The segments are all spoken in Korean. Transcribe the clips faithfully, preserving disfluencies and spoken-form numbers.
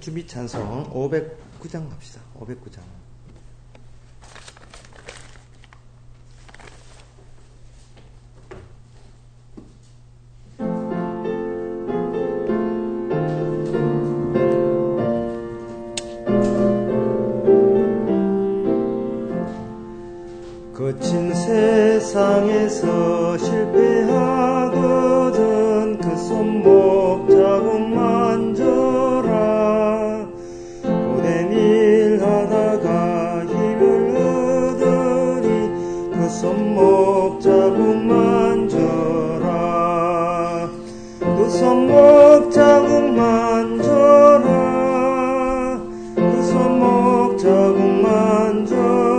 준비 찬송 오백구 장 갑시다. 오백구 장. 거친 세상에서 실패하거든 그 손목 자국 만져라. 고된 일 하다가 힘을 얻으니 그 손목 자국 만져라. 그 손목 자국 만져라. 그 손목 자국 만져라.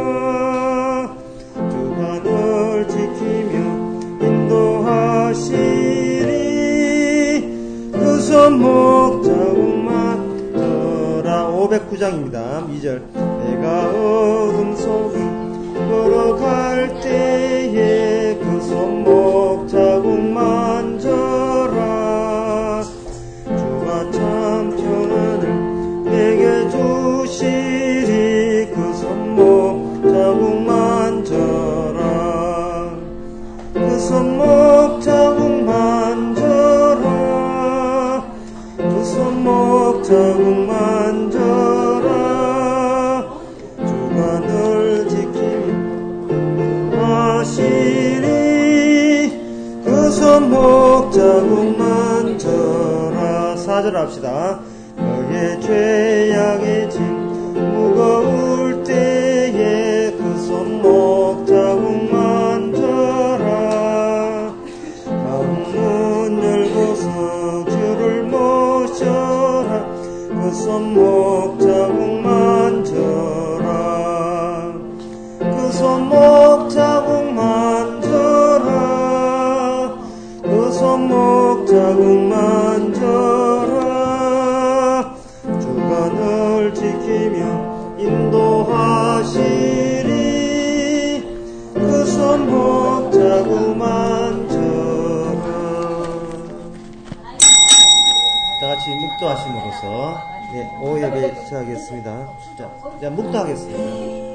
그 손목 자국만 져라. 오백구 장입니다. 이 절. 내가 어둠 속을 걸어갈 때에 그 손목 자국만 져라. 주가 참 평안을 내게 주시리. 그 손목 자국만 져라. 그 손목 자국만 져라. 그 손목 자국 만져라. 주가 널 지키며 하시리. 그 손목 자국 만져라. 사 절 합시다. 너의 죄악의 짐 무거울 때에 그 손목 자국 만져라. 마음문 열고서 주를 모셔라. 그 손목 자국 만져라. 그 손목 자국 만져라. 그 손목 자국 만져라. 주가 널 지키며 인도하시리. 그 손목 자국 만져라. 다같이 묵도하심으로써 네, 오후 예배 시작하겠습니다. 자, 자 묵도하겠습니다.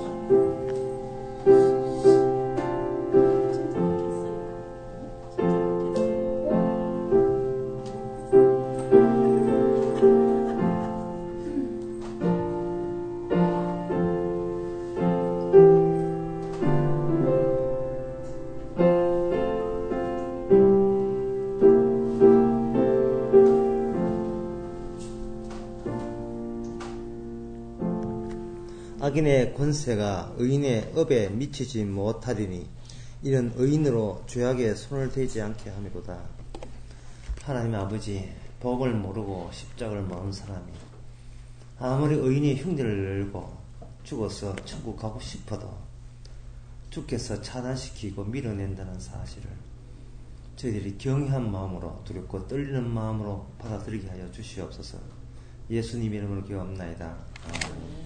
악인의 권세가 의인의 업에 미치지 못하리니 이는 의인으로 죄악에 손을 대지 않게 함이로다. 하나님 아버지, 복을 모르고 십자가를 먹은 사람이 아무리 의인이 흉내를 내고 죽어서 천국 가고 싶어도 주께서 차단시키고 밀어낸다는 사실을 저희들이 경외한 마음으로, 두렵고 떨리는 마음으로 받아들이게 하여 주시옵소서. 예수님 이름으로 기도합나이다. 아멘.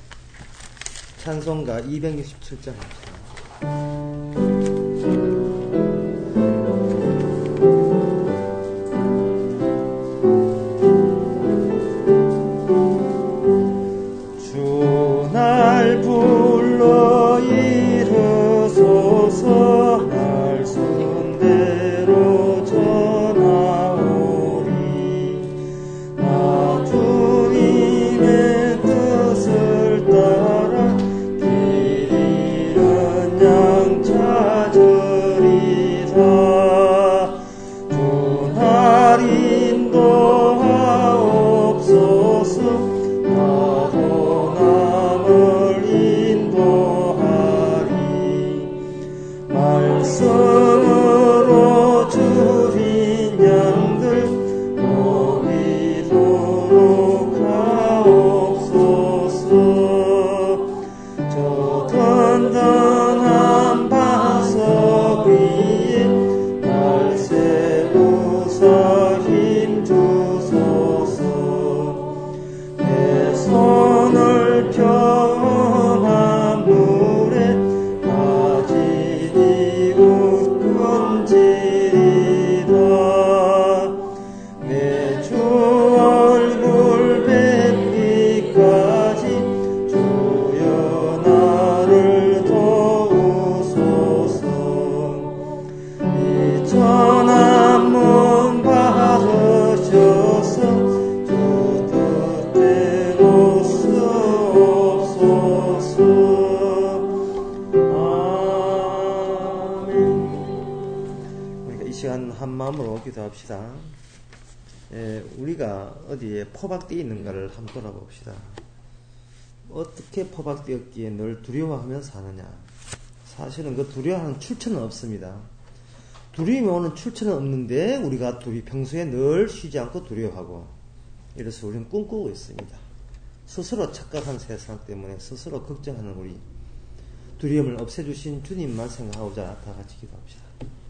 찬송가 이백육십칠 장 합시다. 주 날 불러 일어서서 말씀대로 전하오리. 나 주님의 뜻을 따라 양 마음으로 기도합시다. 예, 우리가 어디에 포박되어 있는가를 한번 돌아봅시다. 어떻게 포박되었기에 늘 두려워하며 사느냐? 사실은 그 두려워하는 출처는 없습니다. 두려움이 오는 출처는 없는데 우리가 두리, 평소에 늘 쉬지 않고 두려워하고, 이래서 우리는 꿈꾸고 있습니다. 스스로 착각한 세상 때문에 스스로 걱정하는 우리, 두려움을 없애주신 주님만 생각하고자 다 같이 기도합시다.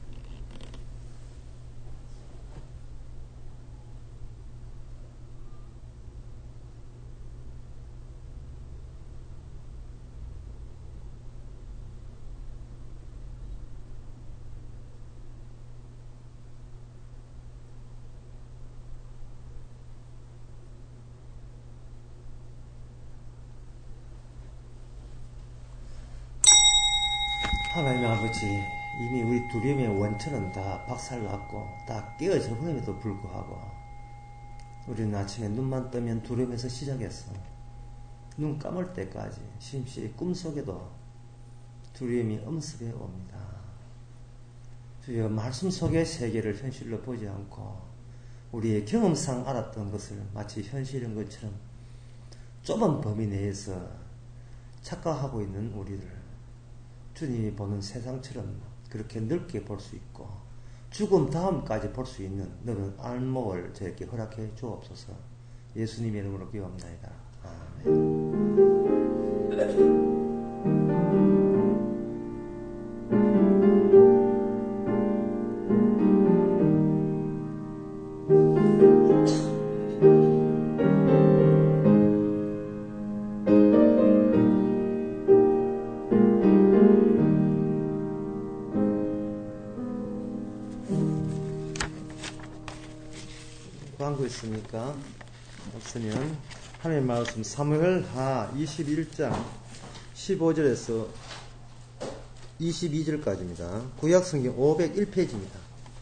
하나님 아버지, 이미 우리 두려움의 원천은 다 박살났고 다 깨어져 버림에도 불구하고 우리는 아침에 눈만 뜨면 두려움에서 시작했어. 눈 감을 때까지 심시 꿈속에도 두려움이 엄습해 옵니다. 주여, 말씀 속의 세계를 현실로 보지 않고 우리의 경험상 알았던 것을 마치 현실인 것처럼 좁은 범위 내에서 착각하고 있는 우리를 주님이 보는 세상처럼 그렇게 넓게 볼 수 있고 죽음 다음까지 볼 수 있는 너는 안목을 저에게 허락해 주옵소서. 예수님의 이름으로 기도합나이다. 아멘. 광고 있습니까? 없으면 하나님의 말씀 사무엘하 이십일 장 십오 절에서 이십이 절까지입니다. 구약성경 오백일 페이지입니다.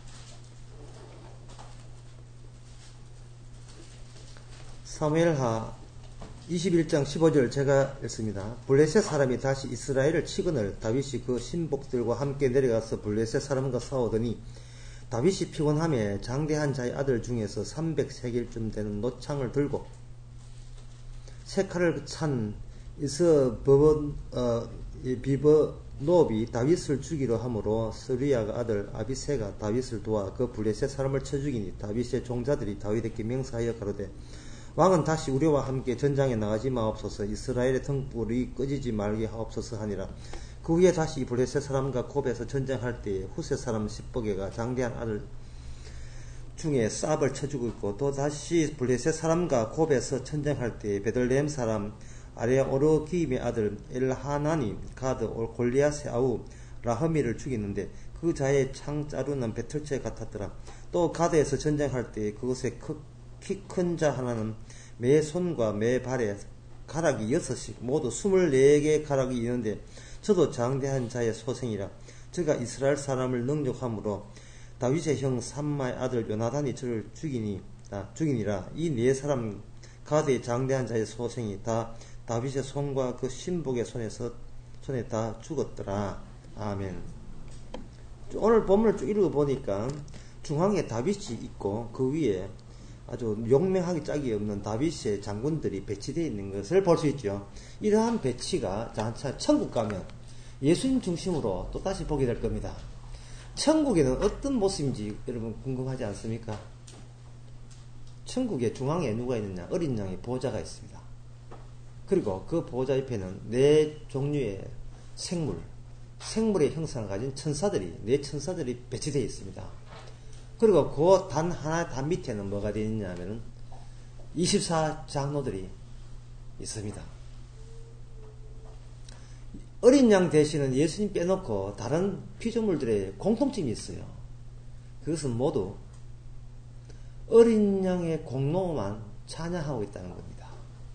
사무엘하 이십일 장 십오 절 제가 읽습니다. 블레셋 사람이 다시 이스라엘을 치거늘 다윗이 그 신복들과 함께 내려가서 블레셋 사람과 싸우더니 다윗이 피곤함에 장대한 자의 아들 중에서 삼백 세겔쯤 되는 노창을 들고 세 칼을 찬 이스버번 어, 비버노비 다윗을 죽이려 함으로 스루야가 아들 아비새가 다윗을 도와 그 블레셋 사람을 쳐 죽이니 다윗의 종자들이 다윗에게 명사하여 가로되 왕은 다시 우리와 함께 전장에 나가지 마옵소서. 이스라엘의 등불이 꺼지지 말게 하옵소서 하니라. 그 후에 다시 블레셋 사람과 곱에서 전쟁할 때에 후세 사람 십복에가 장대한 아들 중에 쌉을 쳐주고 있고, 또 다시 블레셋 사람과 곱에서 전쟁할 때에 베들레헴 사람 아레오르기임의 아들 엘하나니 가드 골리앗의 아우 라흐미를 죽이는데 그 자의 창자루는 배틀채 같았더라. 또 가드에서 전쟁할 때에 그곳에 키 큰 자 하나는 매 손과 매 발에 가락이 여섯씩 모두 스물네 개의 가락이 있는데 저도 장대한 자의 소생이라. 저가 이스라엘 사람을 능욕함으로 다윗의 형 삼마의 아들 요나단이 저를 죽이니, 아, 죽이니라. 이 네 사람 가드의 장대한 자의 소생이 다 다윗의 손과 그 신복의 손에서 손에 다 죽었더라. 아멘. 오늘 본문을 쭉 읽어보니까 중앙에 다윗이 있고 그 위에 아주 용맹하게 짝이 없는 다윗의 장군들이 배치되어 있는 것을 볼 수 있죠. 이러한 배치가 천국 가면 예수님 중심으로 또 다시 보게 될 겁니다. 천국에는 어떤 모습인지 여러분 궁금하지 않습니까? 천국의 중앙에 누가 있느냐? 어린 양의 보호자가 있습니다. 그리고 그 보호자 옆에는 네 종류의 생물, 생물의 형상을 가진 천사들이, 네 천사들이 배치되어 있습니다. 그리고 그 단 하나, 단 밑에는 뭐가 되어 있냐 하면은 이십사 장로들이 있습니다. 어린 양 대신은 예수님 빼놓고 다른 피조물들의 공통점이 있어요. 그것은 모두 어린 양의 공로만 찬양하고 있다는 겁니다.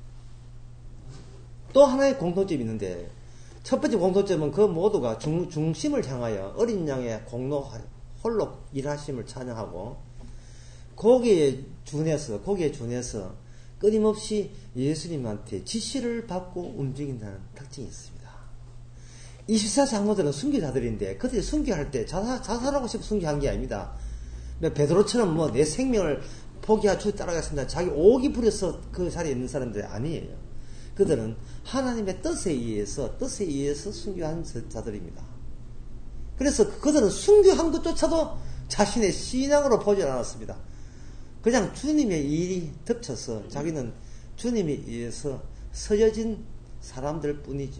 또 하나의 공통점이 있는데, 첫 번째 공통점은 그 모두가 중, 중심을 향하여 어린 양의 공로 홀로 일하심을 찬양하고, 거기에 준해서, 거기에 준해서 끊임없이 예수님한테 지시를 받고 움직인다는 특징이 있습니다. 이십사 장로들은 순교자들인데, 그들이 순교할 때 자살, 자살하고 싶어 순교한 게 아닙니다. 베드로처럼 뭐 내 생명을 포기하고 주 따라가겠습니다. 자기 오기 부려서 그 자리에 있는 사람들이 아니에요. 그들은 하나님의 뜻에 의해서 뜻에 의해서 순교한 자들입니다. 그래서 그들은 순교한 것조차도 자신의 신앙으로 보지 않았습니다. 그냥 주님의 일이 덮쳐서 자기는 주님에 의해서 서여진 사람들 뿐이죠.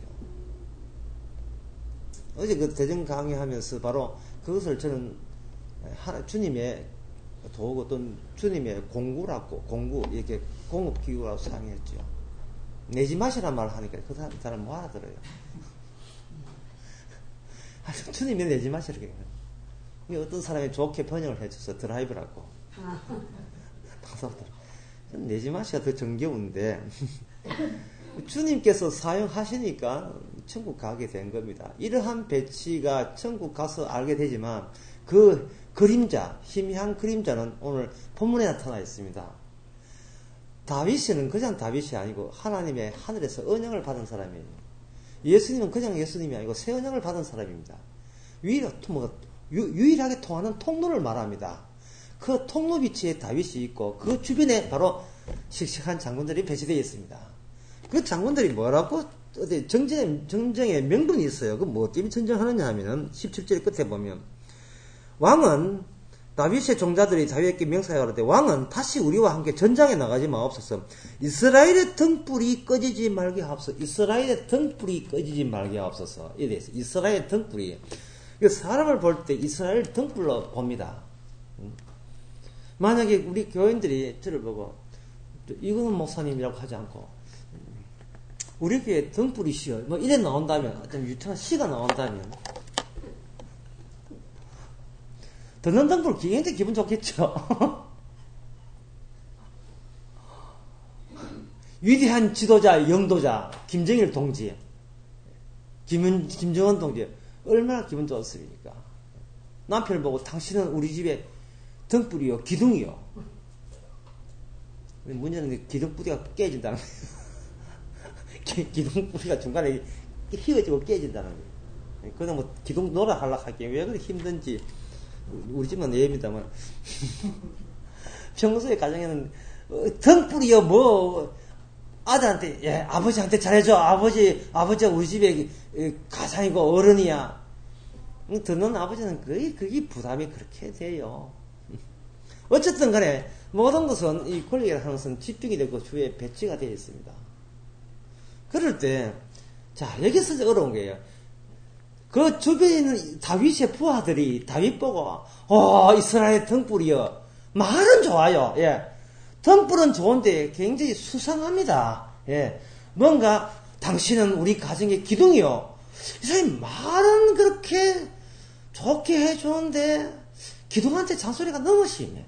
어제 그 대전 강의하면서 바로 그것을 저는 하나, 주님의 도구 어떤 주님의 공구라고, 공구, 이렇게 공급기구라고 사용했죠. 내지 마시란 말을 하니까 그 사람, 사람 뭐 알아들어요. 주님이 내지 마시라고 해요. 어떤 사람이 좋게 번역을 해줘서 드라이브라고. 내지 마시가 더 정겨운데, 주님께서 사용하시니까 천국 가게 된 겁니다. 이러한 배치가 천국 가서 알게 되지만, 그 그림자, 희미한 그림자는 오늘 본문에 나타나 있습니다. 다윗은 그냥 다윗이 아니고 하나님의 하늘에서 언약을 받은 사람이에요. 예수님은 그냥 예수님이 아니고 새 언약을 받은 사람입니다. 유일, 뭐, 유, 유일하게 통하는 통로를 말합니다. 그 통로 위치에 다윗이 있고 그 주변에 바로 씩씩한 장군들이 배치되어 있습니다. 그 장군들이 뭐라고 어디 정쟁, 정쟁의 명분이 있어요. 그 뭐 때문에 전쟁하느냐 하면은 십칠 절 끝에 보면 왕은 다윗의 종자들이 다윗에게 명사하여 가로되 왕은 다시 우리와 함께 전장에 나가지 마옵소서. 이스라엘의 등불이 꺼지지 말게 하옵소서. 이스라엘의 등불이 꺼지지 말게 하옵소서. 이래 있어요. 이스라엘의 등불이. 사람을 볼 때 이스라엘 등불로 봅니다. 만약에 우리 교인들이 저를 보고 이거는 목사님이라고 하지 않고 우리 교회 등불이시여 뭐 이래 나온다면 어떤 유창한 시가 나온다면 듣는 등불 굉장히 기분 좋겠죠. 위대한 지도자 영도자 김정일 동지 김은, 김정은 동지 얼마나 기분 좋습니까? 남편을 보고 당신은 우리 집에 등불이요 기둥이요. 문제는 기둥뿌리가 깨진다는 거예요. 기둥뿌리가 중간에 휘어지고 깨진다는 거예요. 그냥 뭐 기둥 놀아 하려고 할게 왜 그렇게 힘든지 우리 집은 예입니다만 평소에 가정에는 어, 등불이요 뭐 아들한테 예 아버지한테 잘해줘 아버지 아버지가 우리 집에 가장이고 어른이야. 듣는 아버지는 거의 그게 부담이 그렇게 돼요. 어쨌든 간에 모든 것은 이 권력이라는 것은 집중이 되고 주위에 배치가 되어 있습니다. 그럴 때 자 여기서 어려운 거예요. 그 주변에 있는 다윗의 부하들이 다윗 보고 어 이스라엘 등불이여 말은 좋아요. 예. 등불은 좋은데 굉장히 수상합니다. 예. 뭔가 당신은 우리 가정의 기둥이요. 이 사람이 말은 그렇게 좋게 해주는데 기둥한테 잔소리가 너무 심해.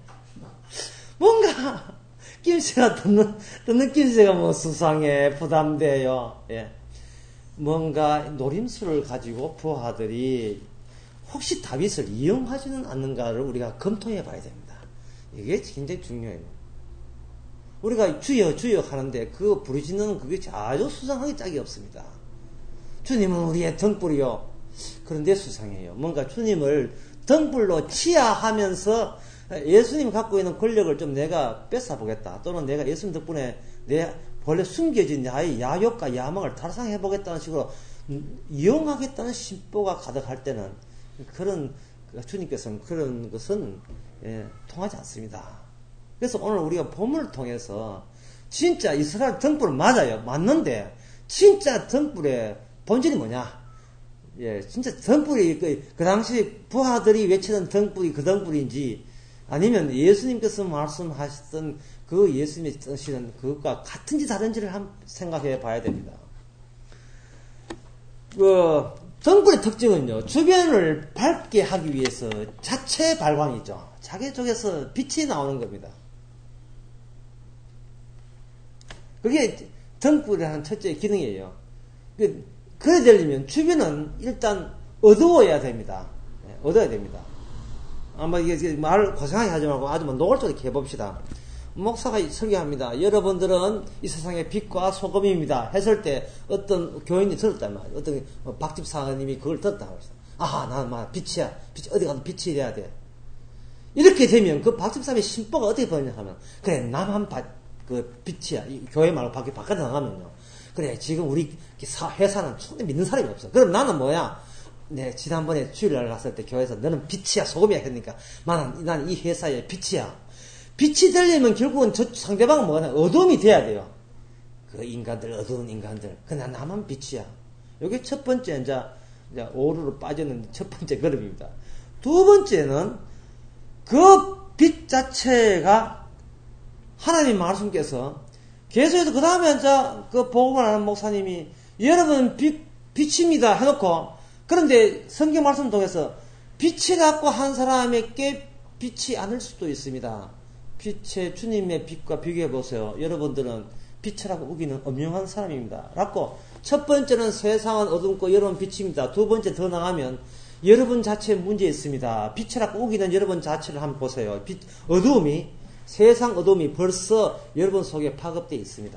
뭔가 낌새가 듣는 듣는 낌새가 뭐 수상해 부담돼요. 예. 뭔가 노림수를 가지고 부하들이 혹시 다윗을 이용하지는 않는가를 우리가 검토해 봐야 됩니다. 이게 굉장히 중요해요. 우리가 주여 주여 하는데 그 부르짖는 그게 아주 수상하게 짝이 없습니다. 주님은 우리의 등불이요. 그런데 수상해요. 뭔가 주님을 등불로 치하하면서 예수님 갖고 있는 권력을 좀 내가 뺏어보겠다. 또는 내가 예수님 덕분에 내 원래 숨겨진 나의 야욕과 야망을 달성해보겠다는 식으로 이용하겠다는 심보가 가득할 때는 그런 주님께서는 그런 것은 예, 통하지 않습니다. 그래서 오늘 우리가 본문을 통해서 진짜 이스라엘 등불 맞아요. 맞는데 진짜 등불의 본질이 뭐냐? 예, 진짜 등불이 그, 그 당시 부하들이 외치던 등불이 그 등불인지 아니면 예수님께서 말씀하셨던 그 예수님이 쓰시는 그것과 같은지 다른지를 한번 생각해 봐야 됩니다. 그 등불의 특징은요, 주변을 밝게 하기 위해서 자체 발광이죠. 자기 쪽에서 빛이 나오는 겁니다. 그게 등불이라는 첫째 기능이에요. 그래 되려면 주변은 일단 어두워야 됩니다. 어두워야 됩니다. 아마 이게 말 고생하게 하지 말고 아주 뭐 노골적으로 해봅시다. 목사가 설교합니다. 여러분들은 이 세상의 빛과 소금입니다. 했을 때 어떤 교인이 들었단 말이에요. 어떤 박집사님이 그걸 들었다고 했어요. 아하, 나는 막 빛이야. 빛, 어디 가도 빛이 돼야 돼. 이렇게 되면 그 박집사람의 심보가 어떻게 되냐 하면, 그래, 나만 바, 그 빛이야. 이 교회 말고 밖에, 바깥에 나가면요. 그래, 지금 우리 회사는 초대 믿는 사람이 없어. 그럼 나는 뭐야? 네, 지난번에 주일날 갔을 때 교회에서 너는 빛이야, 소금이야. 그러니까, 나는, 나는 이 회사의 빛이야. 빛이 되려면 결국은 저 상대방은 뭐냐? 어둠이 돼야 돼요. 그 인간들, 어두운 인간들. 그나 나만 빛이야. 이게 첫 번째, 이제, 이제 오류로 빠지는 첫 번째 걸음입니다. 두 번째는 그 빛 자체가 하나님 말씀께서 계속해서 그 다음에 이제 그 복음을 하는 목사님이 여러분 빛, 빛입니다 해놓고, 그런데 성경 말씀 통해서 빛이라고 한 사람에게 빛이 아닐 수도 있습니다. 빛의 주님의 빛과 비교해 보세요. 여러분들은 빛이라고 우기는 엄명한 사람입니다. 라고 첫 번째는 세상은 어둡고 여러분 빛입니다. 두 번째 더 나가면 여러분 자체에 문제 있습니다. 빛이라고 우기는 여러분 자체를 한번 보세요. 빛, 어두움이, 세상 어두움이 벌써 여러분 속에 파급되어 있습니다.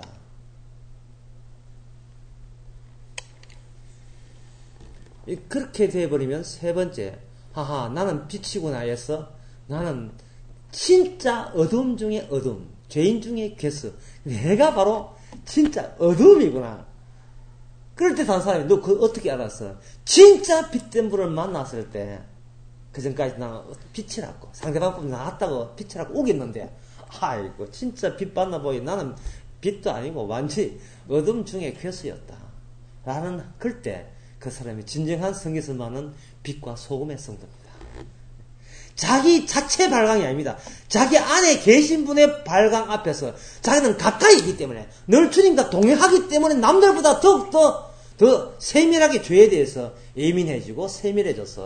그렇게 되어버리면 세 번째, 하하, 나는 빛이구나 해서 나는 진짜 어둠 중에 어둠, 죄인 중에 괴수, 내가 바로 진짜 어둠이구나. 그럴 때 다른 사람이 너 그거 어떻게 알았어? 진짜 빛된 분을 만났을 때, 그 전까지 나 빛이라고, 상대방 보면 나왔다고 빛이라고 우겼는데, 아이고 진짜 빛 받나 보니 나는 빛도 아니고 완전히 어둠 중에 괴수였다 라는, 그럴 때 그 사람이 진정한 성에서만은 빛과 소금의 성도입니다. 자기 자체 발광이 아닙니다. 자기 안에 계신 분의 발광 앞에서 자기는 가까이 있기 때문에, 늘 주님과 동행하기 때문에 남들보다 더욱더 더 세밀하게 죄에 대해서 예민해지고 세밀해져서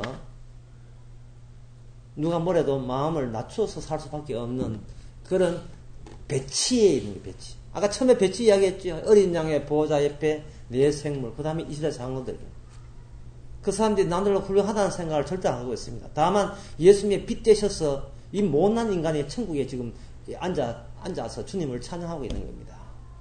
누가 뭐래도 마음을 낮추어서 살 수밖에 없는 그런 배치에 있는 게 배치. 아까 처음에 배치 이야기했죠. 어린 양의 보호자 옆에 내 생물, 그 다음에 이스라엘 장로들. 그 사람들이 남들로 훌륭하다는 생각을 절대 안 하고 있습니다. 다만 예수님의 빛 되셔서 이 못난 인간이 천국에 지금 앉아, 앉아서 주님을 찬양하고 있는 겁니다.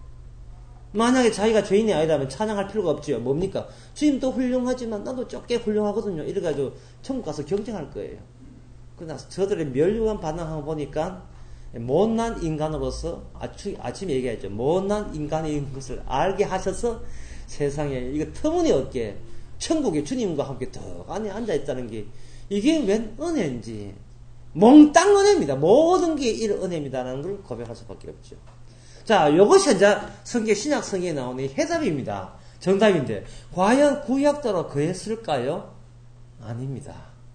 만약에 자기가 죄인이 아니라면 찬양할 필요가 없지요. 뭡니까? 주님도 훌륭하지만 나도 적게 훌륭하거든요. 이래가지고 천국 가서 경쟁할 거예요. 그러나 저들의 멸류관 반응하고 보니까 못난 인간으로서, 아침에 얘기했죠. 못난 인간인 것을 알게 하셔서 세상에 이거 터무니없게 천국에 주님과 함께 더 안에 앉아있다는 게, 이게 웬 은혜인지, 몽땅 은혜입니다. 모든 게 이 은혜입니다라는 걸 고백할 수밖에 없죠. 자, 이것이 이제 성경, 신약 성경에 나오는 해답입니다. 정답인데, 과연 구약 때로 그랬을까요? 아닙니다.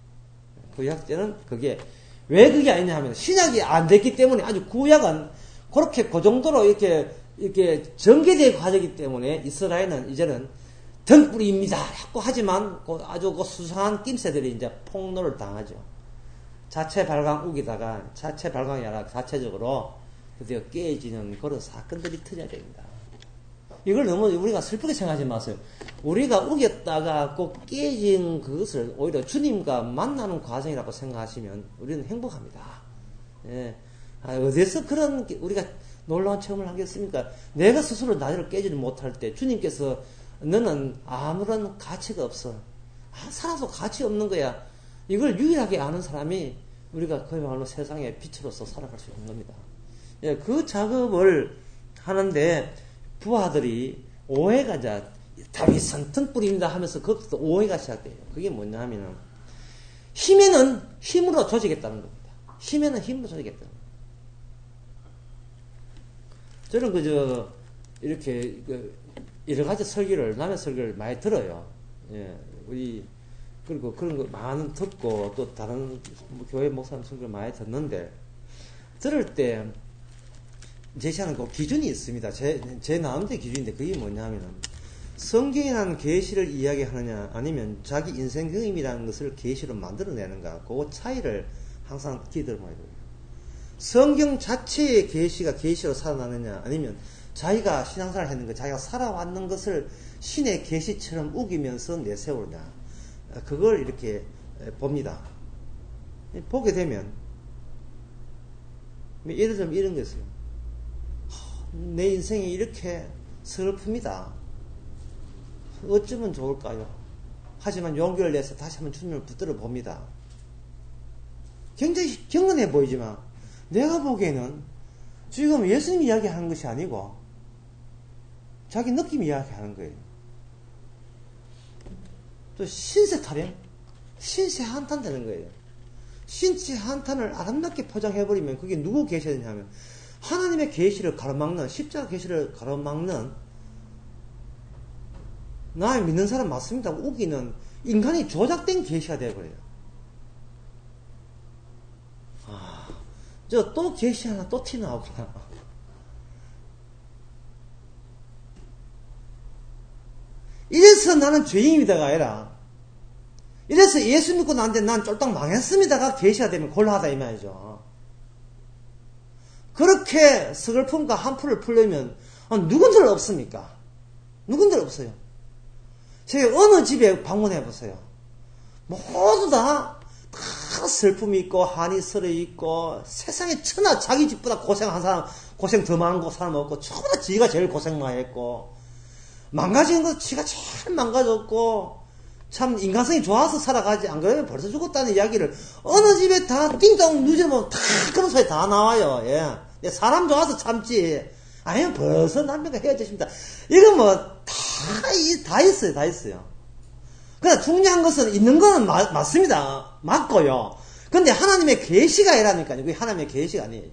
구약 때는 그게, 왜 그게 아니냐 하면, 신약이 안 됐기 때문에, 아주 구약은 그렇게 그 정도로 이렇게, 이렇게 전개될 과정이기 때문에, 이스라엘은 이제는 등불입니다. 라고 하지만 아주 그 수상한 낌새들이 이제 폭로를 당하죠. 자체 발광 우기다가 자체 발광이 아니라 자체적으로 드디어 깨지는 그런 사건들이 터져야 됩니다. 이걸 너무 우리가 슬프게 생각하지 마세요. 우리가 우겼다가 꼭 깨진 그것을 오히려 주님과 만나는 과정이라고 생각하시면 우리는 행복합니다. 예. 아, 어디서 그런 우리가 놀라운 체험을 하겠습니까? 내가 스스로 나를 깨지를 못할 때 주님께서 너는 아무런 가치가 없어. 아, 살아서 가치 없는 거야. 이걸 유일하게 아는 사람이 우리가 그야말로 세상의 빛으로서 살아갈 수 있는 겁니다. 예, 그 작업을 하는데 부하들이 오해가 이제 다윗은 등불입니다 하면서 거기서 오해가 시작돼요. 그게 뭐냐 하면은 힘에는 힘으로 조지겠다는 겁니다. 힘에는 힘으로 조지겠다는 겁니다. 저는 그저 이렇게 그 여러 가지 설교를, 남의 설교를 많이 들어요. 예, 우리, 그리고 그런 거 많은 듣고, 또 다른 교회 목사님 설교를 많이 듣는데, 들을 때, 제시하는 그 기준이 있습니다. 제, 제 나름대로 기준인데, 그게 뭐냐면은, 성경이라는 계시를 이야기하느냐, 아니면 자기 인생 경험이라는 것을 계시로 만들어내는가, 그 차이를 항상 기대를 많이 해요. 성경 자체의 계시가 계시로 살아나느냐, 아니면 자기가 신앙생활을 했는 것, 자기가 살아왔는 것을 신의 계시처럼 우기면서 내세우느냐, 그걸 이렇게 봅니다. 보게 되면 예를 들면 이런 것이에요. 내 인생이 이렇게 슬픕니다. 어쩌면 좋을까요? 하지만 용기를 내서 다시 한번 주님을 붙들어 봅니다. 굉장히 경건해 보이지만 내가 보기에는 지금 예수님 이야기하는 것이 아니고 자기 느낌 이야기하는 거예요. 또 신세 타령, 신세 한탄 되는 거예요. 신세 한탄을 아름답게 포장해버리면 그게 누구 계셔야 되냐면 하나님의 계시를 가로막는, 십자가 계시를 가로막는 나 믿는 사람 맞습니다. 우기는 인간이 조작된 계시가 되어버려요. 아, 저 또 계시 하나 또 티 나오구나. 이래서 나는 죄인이다가 아니라 이래서 예수 믿고 나한테 난 쫄딱 망했습니다가 계시가 되면 곤란하다 이 말이죠. 그렇게 서글픔과 한풀을 풀려면 누군들 없습니까? 누군들 없어요. 제가 어느 집에 방문해 보세요. 모두 다, 다 슬픔이 있고 한이 서려 있고 세상에 천하 자기 집보다 고생한 사람, 고생 더 많은 사람 없고 전부 다 지가 제일 고생 많이 했고 망가진 거 지가 제일 망가졌고 참 인간성이 좋아서 살아가지 안 그러면 벌써 죽었다는 이야기를 어느 집에 다 띵동 누지면 다 그런 소리 다 나와요. 예. 사람 좋아서 참지 아니면 벌써 남편과 헤어졌습니다. 이건 뭐 다, 다 있어요. 다 있어요. 그러나 중요한 것은 있는 거는 마, 맞습니다. 맞고요. 근데 하나님의 계시가 아니라니까요. 그게 하나님의 계시가 아니에요.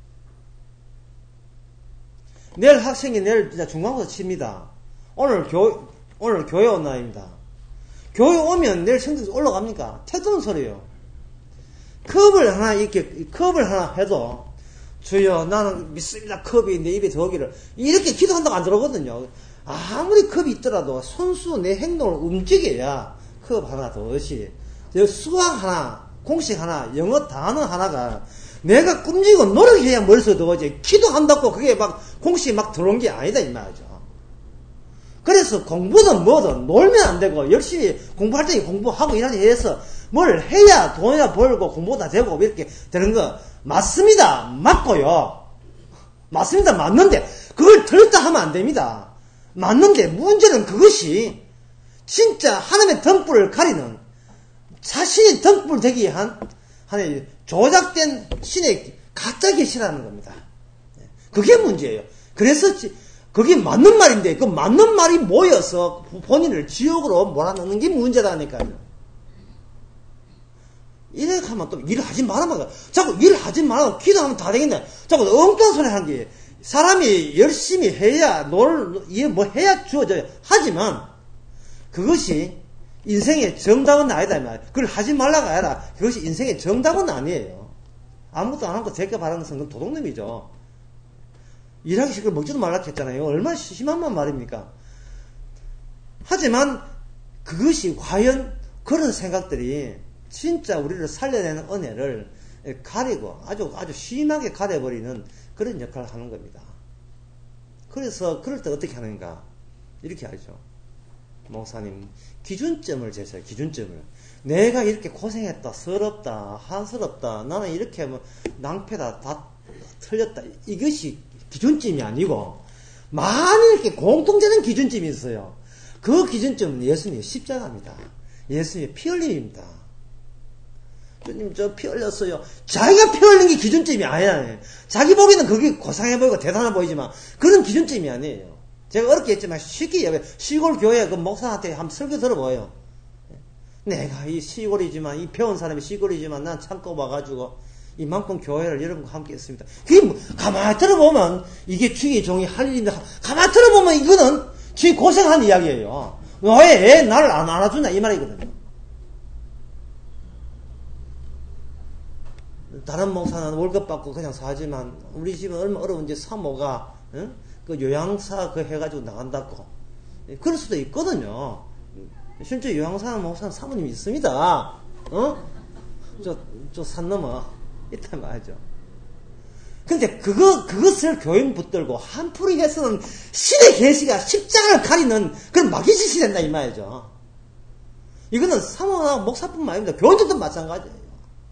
내일 학생이 내일 진짜 중간고사 칩니다. 오늘 교, 오늘 교회 온 날입니다. 교회 오면 내일 성적이 올라갑니까? 태도는 소리예요. 컵을 하나 이렇게 컵을 하나 해도 주여 나는 믿습니다. 컵이 내 입에 들어오기를 이렇게 기도한다고 안 들어거든요. 아무리 컵이 있더라도 손수 내 행동을 움직여야 컵 하나 더시 수학 하나 공식 하나 영어 단어 하나가 내가 꿈지고 노력해야 머릿속에 들어오지 기도한다고 그게 막 공식이 막 들어온 게 아니다 이 말이죠. 그래서 공부든 뭐든 놀면 안 되고 열심히 공부할 때 공부하고 일하니 해서 뭘 해야 돈이나 벌고 공부가 되고 이렇게 되는 거 맞습니다. 맞고요. 맞습니다. 맞는데 그걸 들었다 하면 안 됩니다. 맞는데 문제는 그것이 진짜 하나님의 등불을 가리는 자신이 등불 되기 위한 하나의 조작된 신의 가짜 계시라는 겁니다. 그게 문제예요. 그래서 그게 맞는 말인데 그 맞는 말이 모여서 본인을 지옥으로 몰아넣는 게 문제다니까요. 이렇게 하면 또 일을 하지 말아봐. 자꾸 일을 하지 말아봐. 기도하면 다 되겠네. 자꾸 엉뚱한 소리 하는 게 사람이 열심히 해야 놀, 뭐 해야 주어져요. 하지만 그것이 인생의 정답은 아니다. 말. 그걸 하지 말라가 아니라 그것이 인생의 정답은 아니에요. 아무것도 안 하고 대가 바라는 것은 그건 도둑놈이죠. 일하기 싫고 먹지도 말라고 했잖아요. 얼마나 심한 말입니까? 하지만 그것이 과연 그런 생각들이 진짜 우리를 살려내는 은혜를 가리고 아주 아주 심하게 가려버리는 그런 역할을 하는 겁니다. 그래서 그럴 때 어떻게 하는가? 이렇게 하죠. 목사님 기준점을 재세요. 기준점을. 내가 이렇게 고생했다, 서럽다, 한스럽다, 나는 이렇게 뭐 낭패다, 다 틀렸다. 이것이 기준점이 아니고 많이 이렇게 공통되는 기준점이 있어요. 그 기준점은 예수님의 십자가입니다. 예수님의 피 흘림입니다. 주님 저 피 흘렸어요. 자기가 피 흘린 게 기준점이 아니야. 자기 보기에는 그게 고상해 보이고 대단해 보이지만 그런 기준점이 아니에요. 제가 어렵게 했지만 쉽게 시골 교회 그 목사한테 한번 설교 들어봐요. 내가 이 시골이지만 이 배운 사람이 시골이지만 난 참고 와가지고 이만큼 교회를 여러분과 함께 했습니다. 그게 뭐, 가만히 들어보면 이게 주의 종이 할 일인데 가만히 들어보면 이거는 주의 고생한 이야기예요. 왜 나를 안 안아주나 이 말이거든요. 다른 목사는 월급 받고 그냥 사지만 우리 집은 얼마 어려운지 사모가 응? 그 요양사 그 해가지고 나간다고 그럴 수도 있거든요. 실제 요양사 목사는 사모님이 있습니다. 어? 저, 저 산 넘어 있단 말이죠. 근데 그거 그것을 교인 붙들고 한풀이 해서는 신의 계시가 십자가를 가리는 그런 마귀짓이 된다 이 말이죠. 이거는 사모나 목사뿐만 아닙니다. 교인들도 마찬가지예요.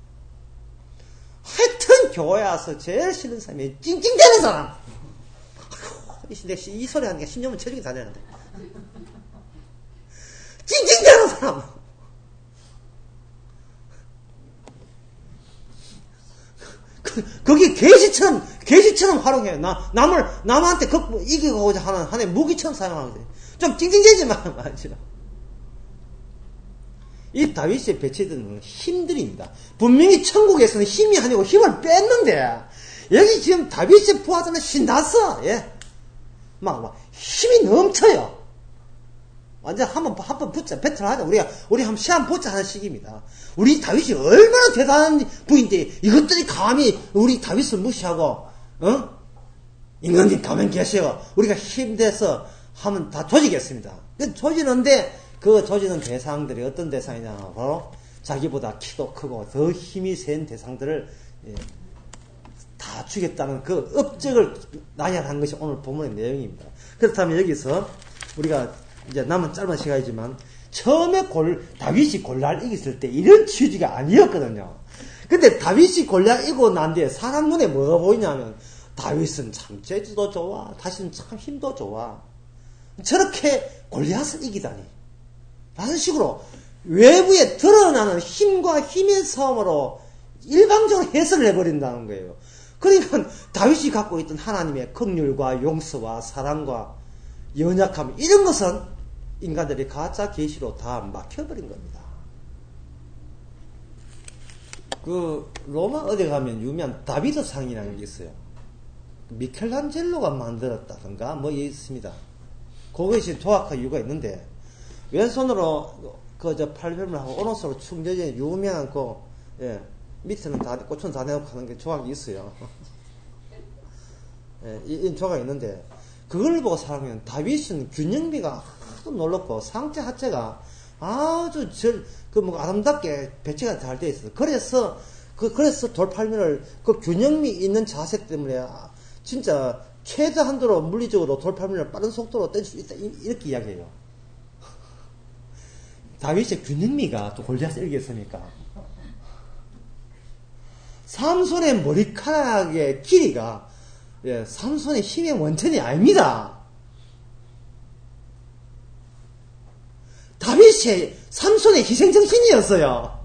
하여튼 교회 와서 제일 싫은 사람이 찡찡대는 사람. 아이고, 이 소리 하니까 신념은 체중이 다 되는데. 찡찡대는 사람. 거기 계시처럼, 계시처럼 활용해요. 나, 남을, 남한테 극, 이기고자 하는, 하나의 무기처럼 사용하거든요. 좀 찡찡대지 말죠. 이 다윗이 배치된 힘들입니다. 분명히 천국에서는 힘이 아니고 힘을 뺐는데, 여기 지금 다윗의 부하들은 신났어. 예. 막, 막, 힘이 넘쳐요. 완전 한번, 한번 붙자, 배틀하자. 우리가, 우리 한번 시험 보자 하는 시기입니다. 우리 다윗이 얼마나 대단한 부인데, 이것들이 감히 우리 다윗을 무시하고, 어? 인간님 가만 계세요. 우리가 힘내서 하면 다 조지겠습니다. 조지는데, 그 조지는 대상들이 어떤 대상이냐, 바로 자기보다 키도 크고 더 힘이 센 대상들을, 예, 다 죽였다는 그 업적을 나열한 것이 오늘 본문의 내용입니다. 그렇다면 여기서 우리가 이제 남은 짧은 시간이지만 처음에 골, 다윗이 골리앗을 이겼을 때 이런 취지가 아니었거든요. 근데 다윗이 골리앗 이기고 난 뒤에 사람 눈에 뭐가 보이냐면 다윗은 참 재주도 좋아, 다시는 참 힘도 좋아. 저렇게 골리앗을 이기다니. 라는 식으로 외부에 드러나는 힘과 힘의 싸움으로 일방적으로 해석을 해버린다는 거예요. 그러니까 다윗이 갖고 있던 하나님의 긍휼과 용서와 사랑과 연약함 이런 것은 인간들이 가짜 계시로 다 막혀버린 겁니다. 그 로마 어디 가면 유명한 다비드 상이라는 게 있어요. 미켈란젤로가 만들었다든가 뭐 있습니다. 그것이 조악한 이유가 있는데 왼손으로 그 저 팔꿈을 하고 오른손으로 충전이 유명한 그 예, 밑에는 다 꽃은 다 내놓고 하는 게 조각이 있어요. 예, 이, 이 조각이 있는데 그걸 보고 사람은 다윗은 균형비가 하도 놀랍고 상체 하체가 아주 그 뭐 아름답게 배치가 잘 돼 있어요. 그래서 그 그래서 돌팔면을 그 균형미 있는 자세 때문에 진짜 최저 한도로 물리적으로 돌팔면을 빠른 속도로 뗄 수 있다 이렇게 이야기해요. 다윗의 균형미가 또 골리앗을 이겼으니까. 삼손의 머리카락의 길이가 예, 삼손의 힘의 원천이 아닙니다. 다윗이 삼손의 희생정신이었어요.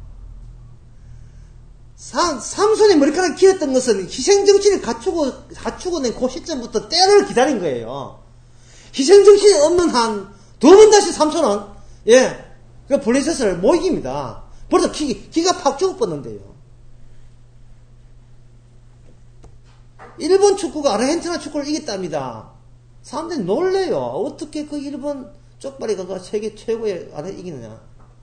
삼, 삼손의 머리카락이 길었던 것은 희생정신을 갖추고, 갖추고 낸 그 시점부터 때를 기다린 거예요. 희생정신이 없는 한, 두 번 다시 삼손은, 예, 그 블레셋을 못 이깁니다. 벌써 기, 기가 팍 죽어버렸는데요. 일본 축구가 아르헨티나 축구를 이겼답니다. 사람들이 놀래요. 어떻게 그 일본 쪽발이가 세계 최고의 아래 이기느냐.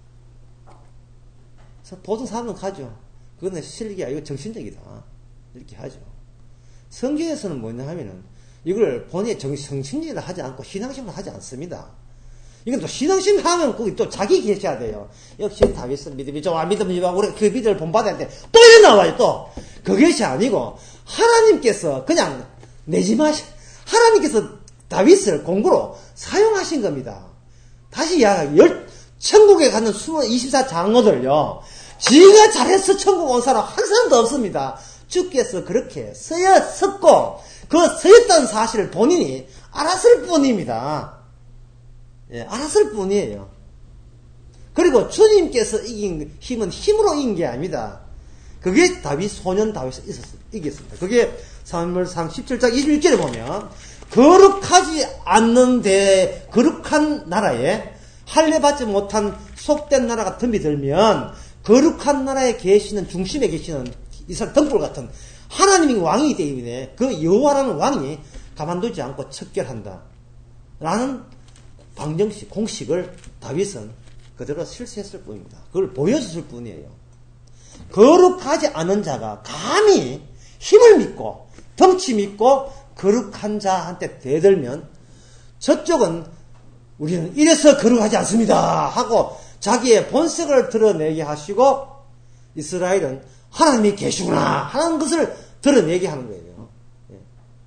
보통 사람은 가죠. 그거는 실력이 아니고 정신적이다. 이렇게 하죠. 성경에서는 뭐냐 하면은 이걸 본인의 정신적으로 하지 않고 신앙심으로 하지 않습니다. 이건 또 신앙심 하면 거기 또 자기 계셔야 돼요. 역시 다윗은 믿음이 좋아. 믿음이 좋아. 우리 그 믿음을 본받아야 돼. 또 이래 나와요, 또. 그것이 아니고, 하나님께서 그냥 내지 마시, 하나님께서 다윗을 공부로 사용하신 겁니다. 다시 야, 열, 천국에 가는 이십사 장로들요. 지가 잘해서 천국 온 사람 한 사람도 없습니다. 주께서 그렇게 서였었고, 그 서였다는 사실을 본인이 알았을 뿐입니다. 예, 알았을 뿐이에요. 그리고 주님께서 이긴 힘은 힘으로 이긴 게 아닙니다. 그게 다윗, 소년 다윗이 이겼습니다. 그게 사무엘상 십칠 장 이십육 절에 보면 거룩하지 않는데 거룩한 나라에 할례받지 못한 속된 나라가 덤비들면 거룩한 나라에 계시는 중심에 계시는 이스라엘 등불 같은 하나님이 왕이기 때문에 그 여호와라는 왕이 가만두지 않고 척결한다. 라는 방정식, 공식을 다윗은 그대로 실시했을 뿐입니다. 그걸 보여줬을 뿐이에요. 거룩하지 않은 자가 감히 힘을 믿고 덩치 믿고 거룩한 자한테 대들면 저쪽은 우리는 이래서 거룩하지 않습니다 하고 자기의 본색을 드러내게 하시고 이스라엘은 하나님이 계시구나 하는 것을 드러내게 하는 거예요. 예.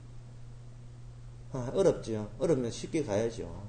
아, 어렵죠. 어렵면 쉽게 가야죠.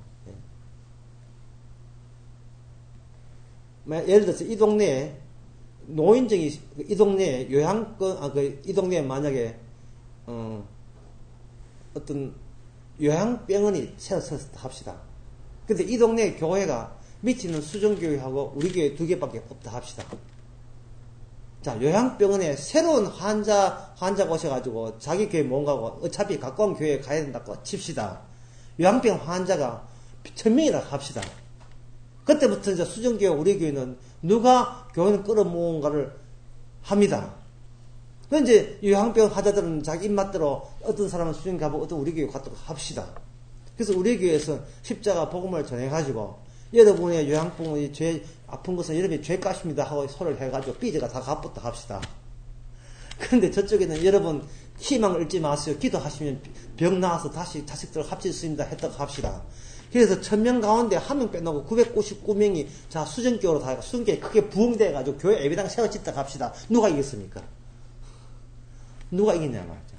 예. 예를 들어서 이 동네에 노인정이 이 동네에 요양권 아 그 이 동네에 만약에 어 어떤 요양병원이 세워서 합시다. 근데 이 동네 교회가 밑에 있는 수정교회하고 우리 교회 두 개밖에 없다 합시다. 자, 요양병원에 새로운 환자, 환자가 오셔가지고 자기 교회 못 가고 어차피 가까운 교회에 가야 된다고 칩시다. 요양병 환자가 천명이라 합시다. 그때부터 이제 수정교회, 우리 교회는 누가 교회를 끌어모은가를 합니다. 그 이제 요양병 환자들은 자기 입맛대로 어떤 사람은 수정교회 가고 어떤 우리 교회 갔다고 합시다. 그래서 우리 교회에서 십자가 복음을 전해가지고 여러분의 요양병원이 죄, 아픈 것은 여러분이 죄값입니다 하고 소리를 해가지고 삐져가 다 갚았다 합시다. 그런데 저쪽에는 여러분 희망을 잃지 마세요. 기도하시면 병 나아서 다시 자식들 합칠 수 있습니다 했다고 합시다. 그래서 천명 가운데 한 명 빼놓고 구백구십구 명이 자 수정교회로 다 수정교회 크게 부흥돼가지고 교회 예배당 세워짓다 합시다. 누가 이겼습니까? 누가 이겼냐 말이죠.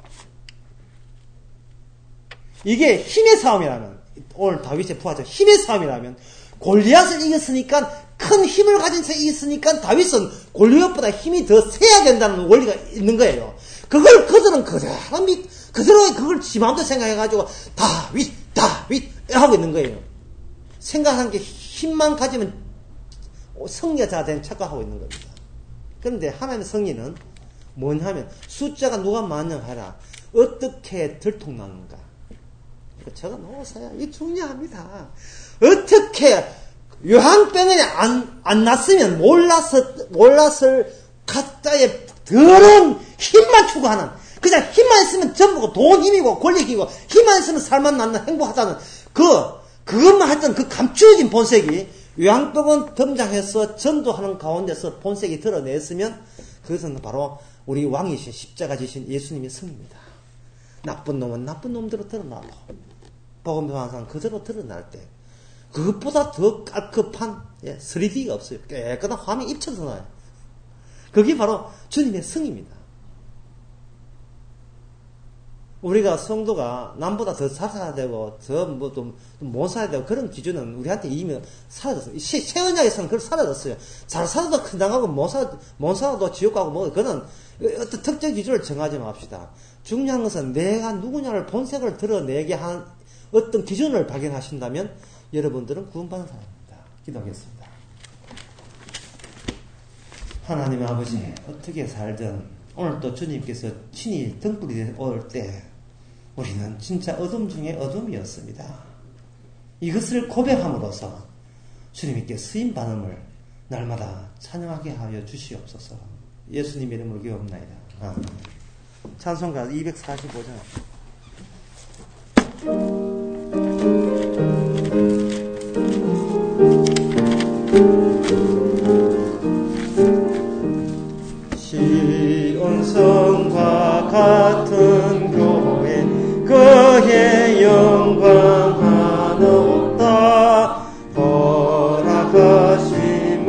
이게 힘의 싸움이라면, 오늘 다윗의 부하죠. 힘의 싸움이라면 골리앗을 이겼으니까, 큰 힘을 가진 새 이겼으니까 다윗은 골리앗보다 힘이 더 세야 된다는 원리가 있는 거예요. 그걸 그들은 그대로 그대로 그걸 지 마음대로 생각해가지고 다윗 다윗 하고 있는 거예요. 생각한 게 힘만 가지면 승리자 된 착각하고 있는 겁니다. 그런데 하나님의 승리는 뭐냐면 숫자가 누가 많냐 하라. 어떻게 들통나는가. 제가 놓으세요. 이게 중요합니다. 어떻게 요한병원에 안, 안 났으면 몰라서, 몰랐을 가짜의 더러운 힘만 추구하는, 그냥 힘만 있으면 전부가 돈 힘이고 권력 힘이고 힘만 있으면 살만 낫는 행복하다는 그, 그것만 했던 그 감추어진 본색이 요한병원 등장해서 전도하는 가운데서 본색이 드러냈으면 그것은 바로 우리 왕이신 십자가 지신 예수님의 승리입니다. 나쁜 놈은 나쁜 놈대로 드러나고 복음 전하는 사람 그대로 드러날 때 그것보다 더 깔끔한 예, 쓰리디가 없어요. 깨끗한 화면이 입혀서 나요. 그게 바로 주님의 승입니다. 우리가 성도가 남보다 더 살아야 되고 더 뭐 좀 못 살아야 되고 그런 기준은 우리한테 이미 사라졌어요. 새 언약에서는 그걸 사라졌어요. 잘 살아도 큰당하고 못 살 못 살아도 지옥 가고 뭐 그런 어떤 특정 기준을 정하지 맙시다. 중요한 것은 내가 누구냐를 본색을 드러내게 한 어떤 기준을 발견하신다면 여러분들은 구원받는 사람입니다. 기도하겠습니다. 하나님 아버지, 어떻게 살든 오늘 또 주님께서 친히 등불이 올 때 우리는 진짜 어둠 중에 어둠이었습니다. 이것을 고백함으로써 주님께 쓰임 받음을 날마다 찬양하게 하여 주시옵소서. 예수님 이름으로 기도합나이다. 아멘. 찬송가 이백사십오 장. 시온성과 같은 교회 그의 영광 하나없다. 허락하신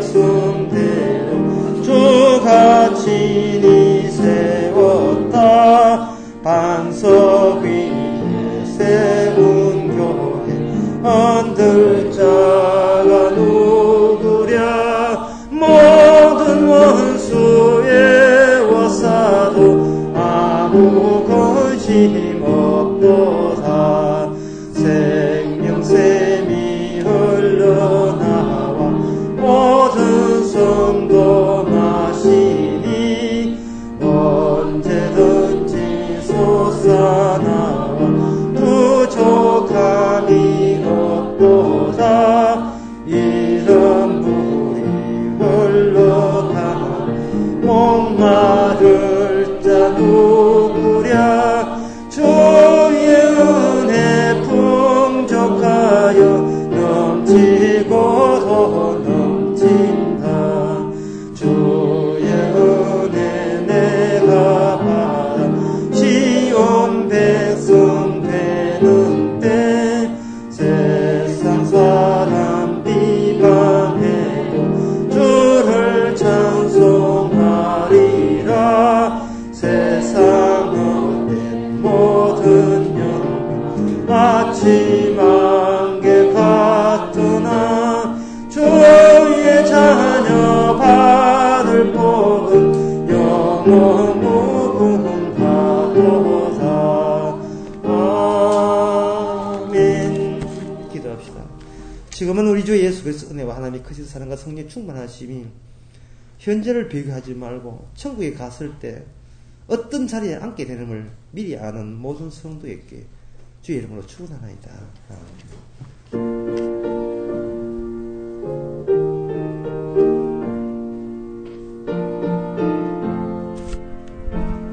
말씀대로 주가 친히 세웠다. 반석 위에 세운 교회 흔들 자가 누구랴. 모든 원수의 워싸도 아무 관심 없도다. 생명샘이 흘러나와 모든 성도 마시니 언제든지 솟아나와 부족함이 없도다. 이런 물이 흘러나와 목마를 자 누구랴. 주의 은혜 풍족하여 넘치고 더 넘친다. 주의 은혜 내가 받아 시온 백성 되는 때 세상 사람 비방해도 주를 찬송하리라. 세상 얻는 모든 영광 마치 만개 같으나 주의 자녀 받을 복은 영원 무궁하도다. 아멘. 기도합시다. 지금은 우리 주 예수 그리스도 은혜와 하나님의 크신 사랑과 성령의 충만하심이 현재를 비교하지 말고 천국에 갔을 때 어떤 자리에 앉게 되는걸 미리 아는 모든 성도에게 주의 이름으로 축원하나이다. 아멘.